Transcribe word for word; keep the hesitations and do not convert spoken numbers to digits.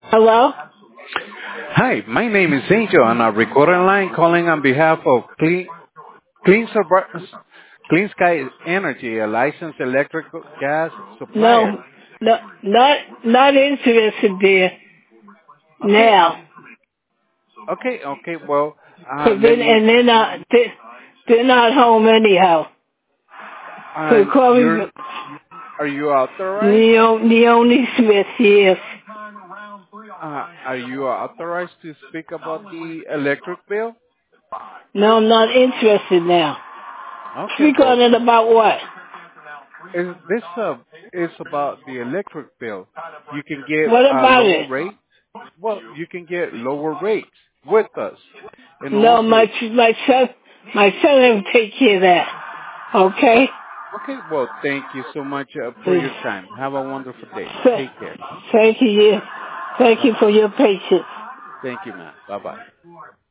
Hello? Hi, my name is Angel on a recording line calling on behalf of Clean, Clean, Sub- Clean Sky Energy, a licensed electric gas supplier. No, no, not not interested there Okay, now. okay, okay. Well, uh, Cause let then me. and they're not they, they're not home anyhow. Uh, So call me you're are you authorized? Neo, Neone Smith. Yes. Uh, are you authorized to speak about the electric bill? No, I'm not interested now. Okay, Speak well, on it about what? is this uh, is about the electric bill? You can get What a about lower it? rate. Well, you can get lower rates with us. And No, my also, my son my son will take care of that. Okay. okay, well, thank you so much uh, for your time. Have a wonderful day. Th- Take care. Thank you. Thank you Bye-bye. for your patience. Thank you, ma'am. Bye-bye.